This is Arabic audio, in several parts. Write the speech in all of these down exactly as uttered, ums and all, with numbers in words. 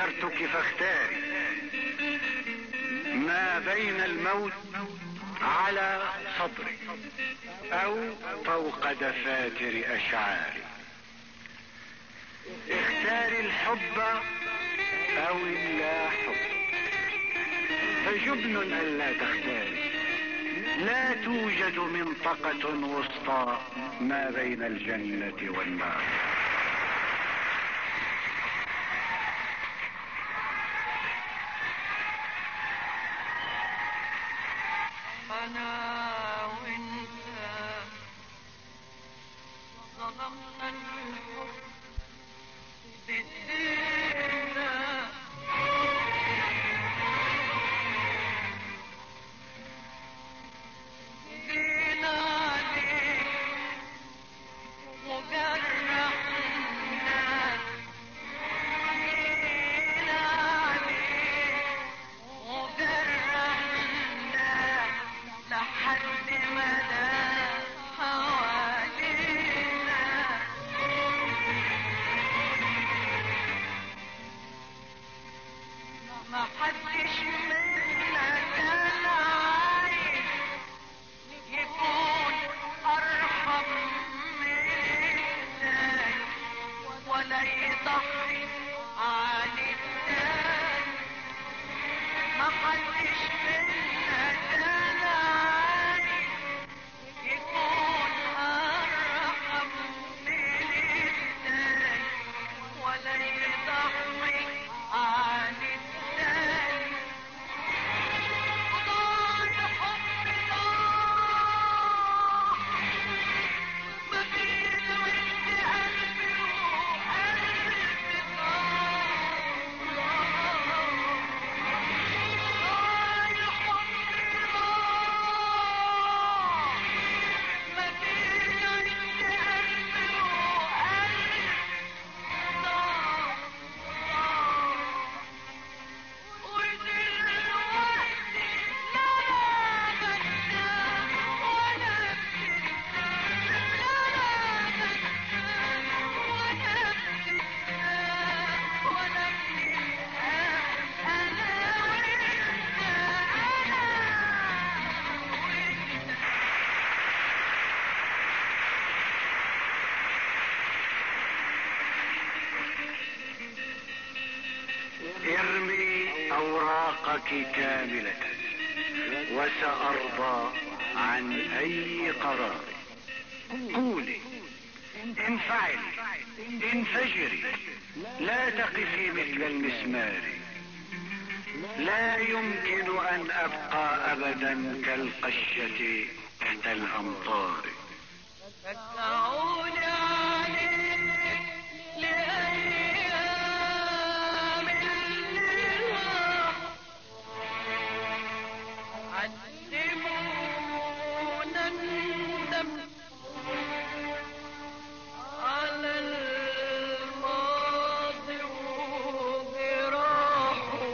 خيرتك فاختاري ما بين الموت على صدري او فوق دفاتر اشعاري. اختاري الحب او اللا حب، فجبن الا تختاري. لا توجد منطقة وسطى ما بين الجنة والنار. انا وانت ظلمنا الحب بايدينا، جينا عليك وجرحنا، جينا عليك وجرحنا لحد ما دام حوالينا. ما حدش منا كان عايز يكون ارحم من التاني ولا يضحي عن التاني. ما حدش منا كان عايز يكون ارحم من التاني ولا يضحي عن التاني. وضاع الحب ضاع ما بين عند قلبي وقلبي ضاع. ضاع الحب ضاع ما بين عند قلبي وقلبي ضاع. ودلوقتي لا بنسى ولا بتنسى، لا بنسى ولا بتنسى ولا بتنسى. انا وانت، انا وانت. ارمي اوراقك كاملة وسأرضى عن اي قرار. قولي، انفعلي، انفجري، لا تقفي مثل المسمار. لا يمكن ان ابقى ابدا كالقشة تحت الامطار. رجعوني عليك لأيام اللي راح، علمونا الندم على الماضي وجراحه.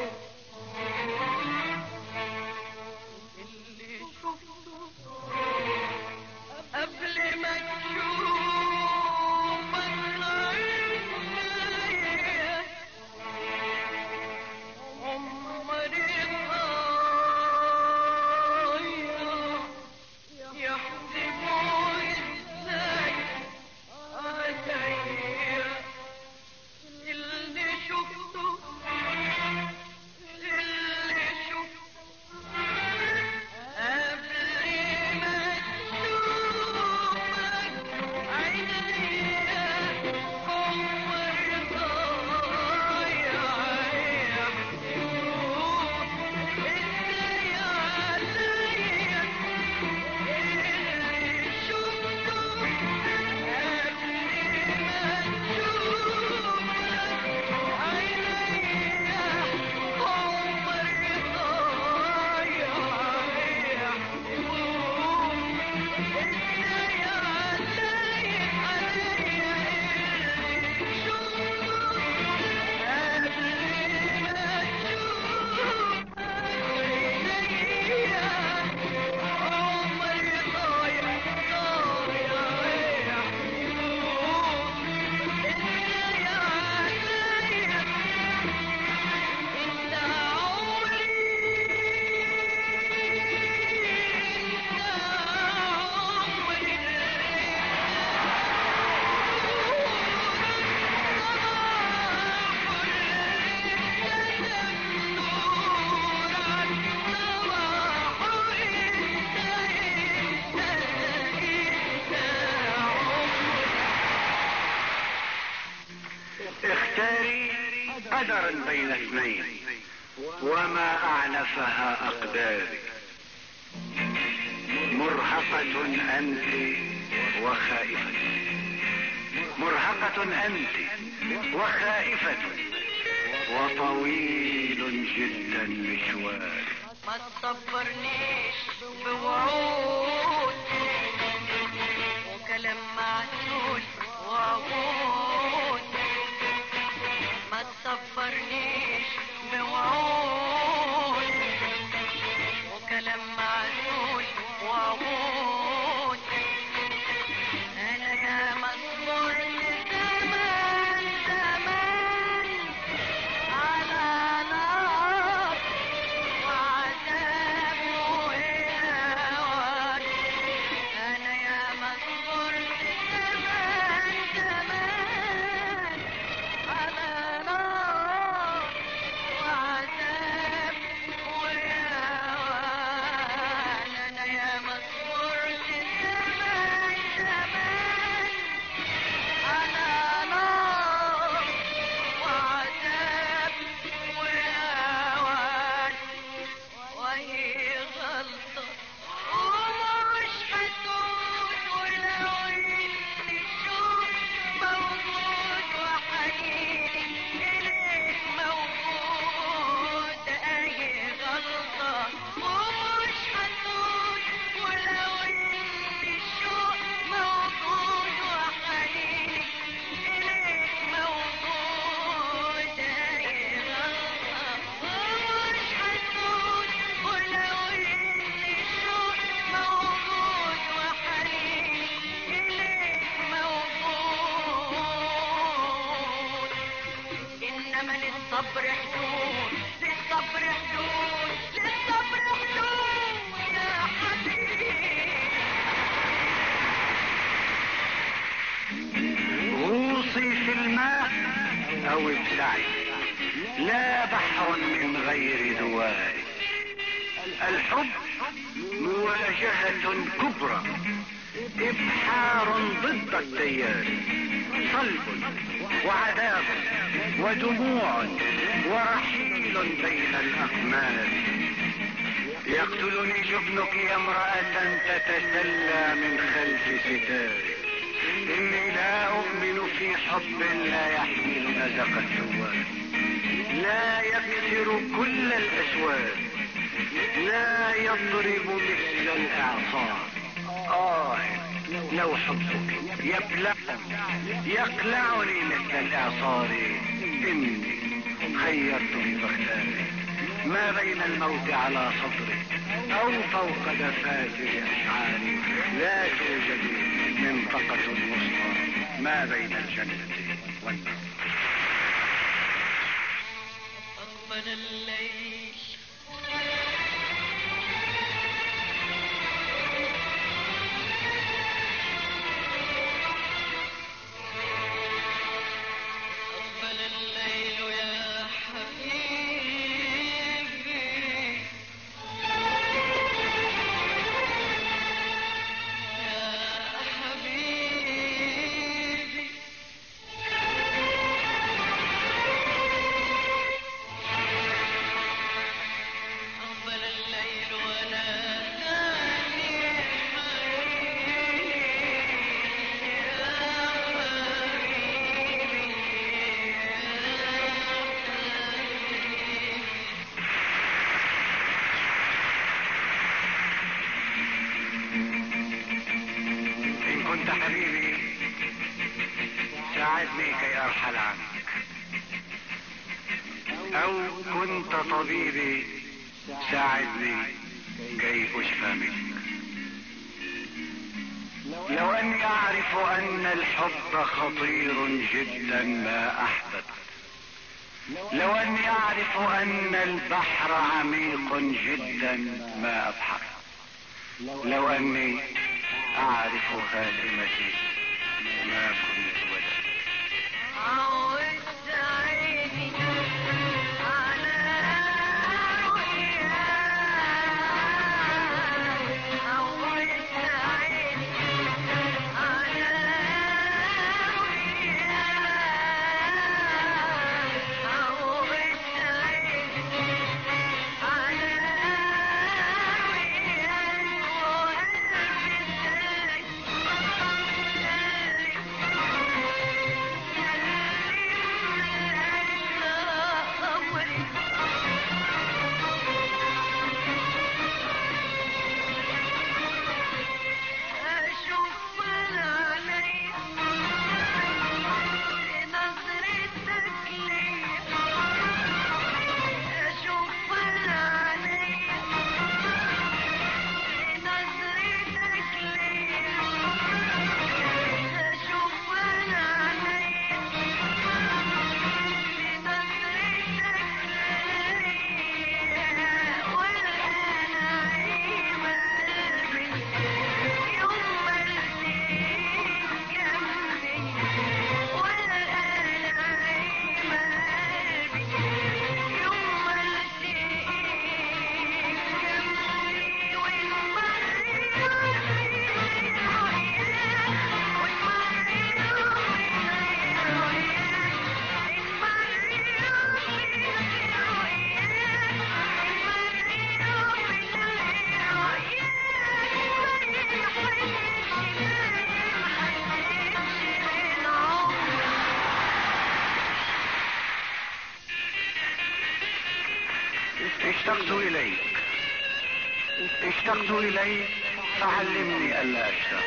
اللي شفته قبل ما تشوف اختاري قدرا بين اثنين وما اعنفها اقداري. مرهقة انت وخائفة، مرهقة انت وخائفة، وطويل جدا مشوار. ما تصبرنيش بوعود وكلام معسول وعود، ما تصبرنيش بوعود وكلام معسول وعود. انا يا مصبور زمان زمان على نار وعذاب وهوان. انا يا مصبور زمان زمان على نار وعذاب وهوان. انا يا مصبور زمان زمان على نار وعذاب وهوان. وهي غلطة ومش هتعود ولو ان الشوق موجود وحنيني اليك موجود. اهي غلطة ومش هتعود ولو ان الشوق موجود وحنيني اليك موجود. اهي غلطة ومش هتعود ولو ان الشوق موجود وحنيني اليك موجود. انما للصبر حدود، للصبر حدود، للصبر حدود يا حبيبي. غوصي في الماء او ابلعي، لا بحر من غير دواء. الحب مواجهة كبرى، ابحار ضد التيار، صلب وعذاب ودموع ورحيل بين الاقمار. يقتلني جبنك يا امرأة تتسلى من خلف ستاري. اني لا اؤمن في حب لا يحمل ازق الثوار، لا يكسر كل الاسوار، لا يضرب مثل الاعصار. آه لو حبك يبلعني يقلعني مثل الاعصار. اني خيرتني فاختاري ما بين الموت على صدري او فوق دفاتر اشعاري. لا توجد منطقة وسطى ما بين الجنة والنار. أقبل الليل أقبل الليل يا حبيبي، يا حبيبي. أقبل الليل وناداني حبيبي، يا حبيبي، ان كنت حبيبي ساعدني كي ارحل عنك، او كنت طبيبي ساعدني كي اشفى منك. لو اني اعرف ان الحب خطير جدا ما احببت، لو اني اعرف ان البحر عميق جدا ما ابحر، لو اني اعرف خاتمتي ما كنت ودا. عودت عيني على رؤياك، عودت عيني على رؤياك. اشتقت اليك اشتقت اليك فعلمني الا اشتاق.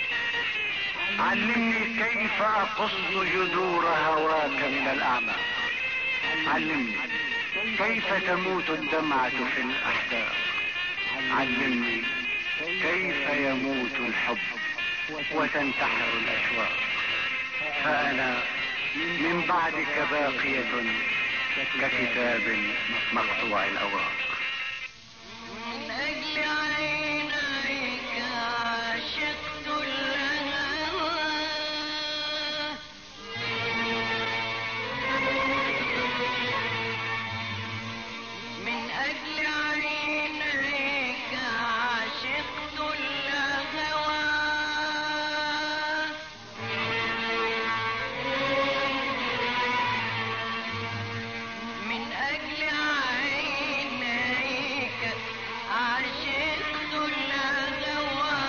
علمني كيف اقص جذور هواك من الاعماق. علمني كيف تموت الدمعة في الاحداق. علمني كيف يموت الحب وتنتحر الاشواق. فانا من بعدك باقية ككتاب مقطوع الاوراق. من أجل عينيك عشقت الهوى. من أجل عينيك عشقت الهوى. من أجل عينيك عشقت الهوى.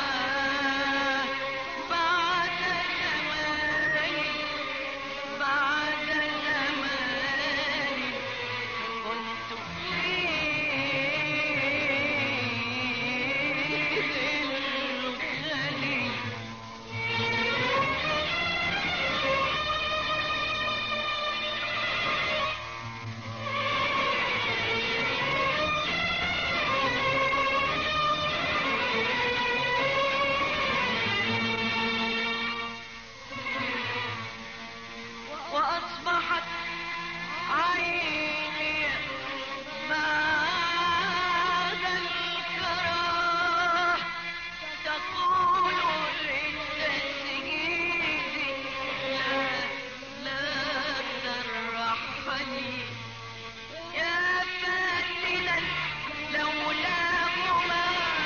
بعد زمان بعد زمان كنت فيه الخلي. وأصبحت عيني بعد الكراح تقول للتسجيل لا لا ترحني يا فاتنا لولاه ما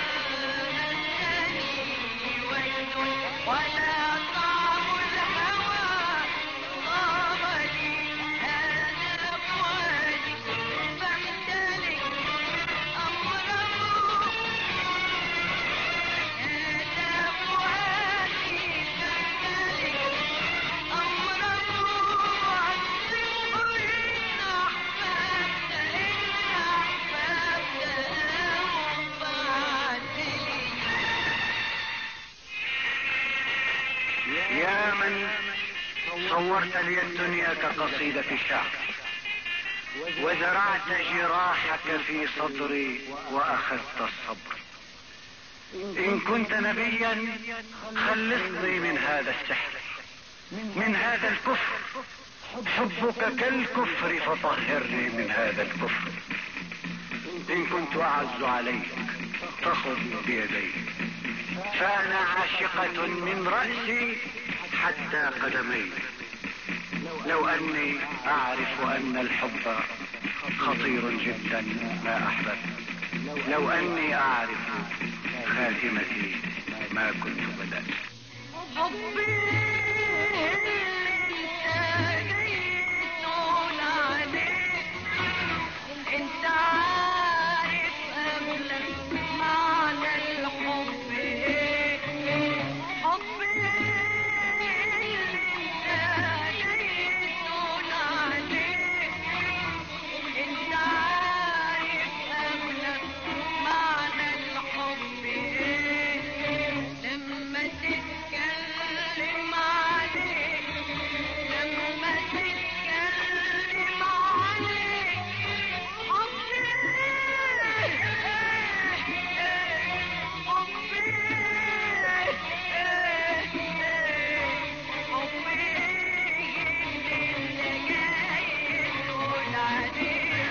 أنني ويل ولا طعم الهوى طاب لي هذا فؤادي فامتلك أمره. هذا فؤادي فامتلك أمره. وأنصفه إن أحببت إن أحببت فاعتلي. يا من صورت لي الدنيا كقصيدة شعر وزرعت جراحك في صدري واخذت الصبر. ان كنت نبيا خلصني من هذا السحر من هذا الكفر. حبك كالكفر فطهرني من هذا الكفر. ان كنت اعز عليك فخذ بيديك. فانا عاشقة من رأسي حتى قدمي. لو اني اعرف ان الحب خطير جدا ما احببت. لو اني اعرف خاتمتي ما كنت بدأت. حبي انت جيت عليك. انت عارف قبل معنى الحب ايه. حبي انت جيت عليك. انت عارف قبل معنى الحب ايه. لما تتكلم عليك لما تتكلم عليك حبي حبي حبي اللي جاي تقول عليه.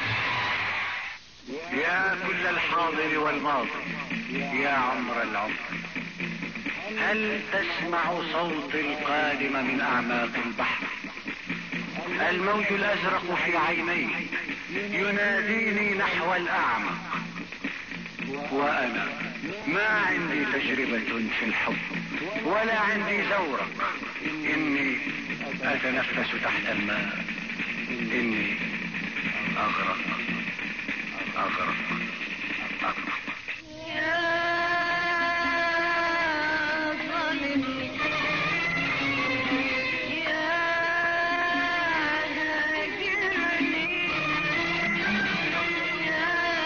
يا كل الحاضر والماضي يا عمر العمر. هل تسمع صوت القادم من اعماق البحر؟ الموج الازرق في عيني يناديني نحو الاعمق. وانا ما عندي تجربة في الحب ولا عندي زورق. اني اتنفس تحت الماء. اني اغرق اغرق اغرق. يا ظالمني يا هاجرني يا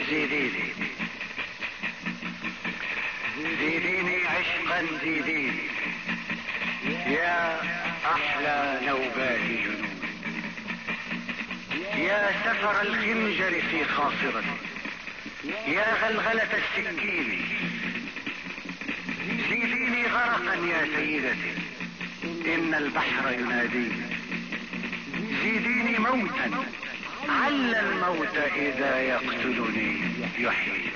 زيديني زيديني عشقا زيديني يا احلى نوبات جنون، يا سفر الخنجر في خاصرتي، يا غلغلة السكين. زيديني غرقا يا سيدتي، ان البحر يناديني. زيديني موتا، عل الموت اذا يقتلني يحييني.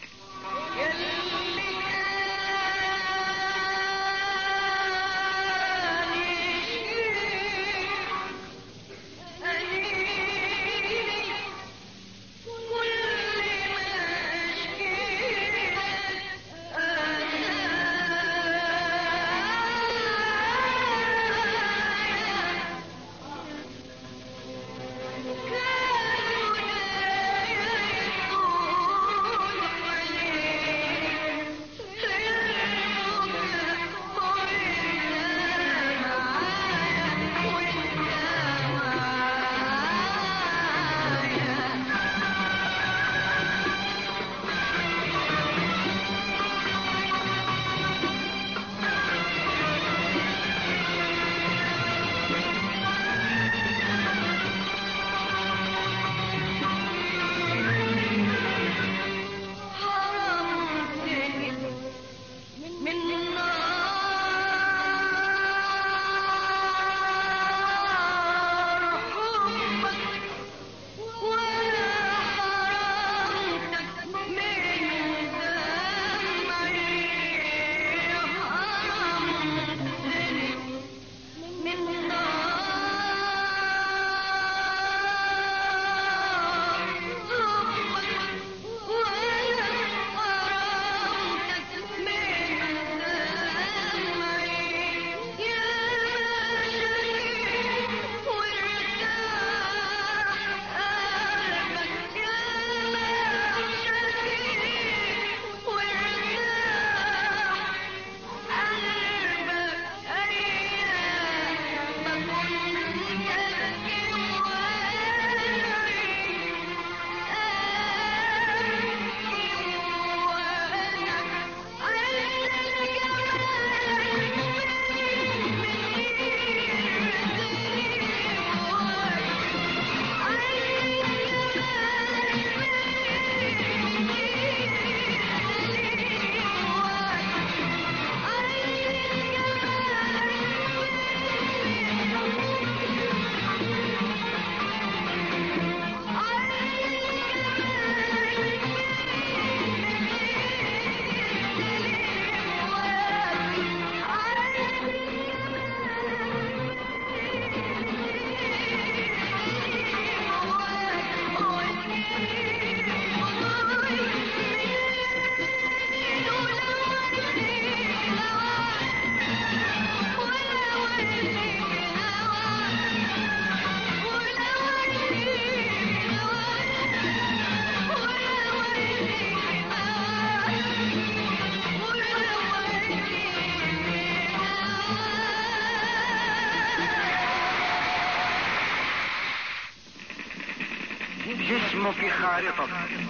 جسمك خارطة،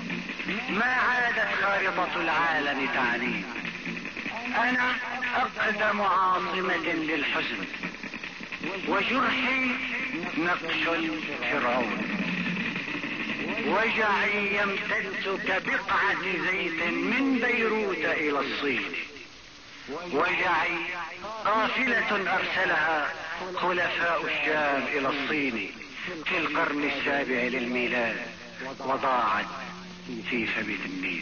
ما عادت خارطة العالم تعنيه. انا اقدم عاصمة للحزن، وجرحي نقش الفرعون. وجعي يمتد كبقعة زيت من بيروت الى الصين. وجعي قافلة ارسلها خلفاء الشام الى الصين في القرن السابع للميلاد، وضاعت في فم النيل.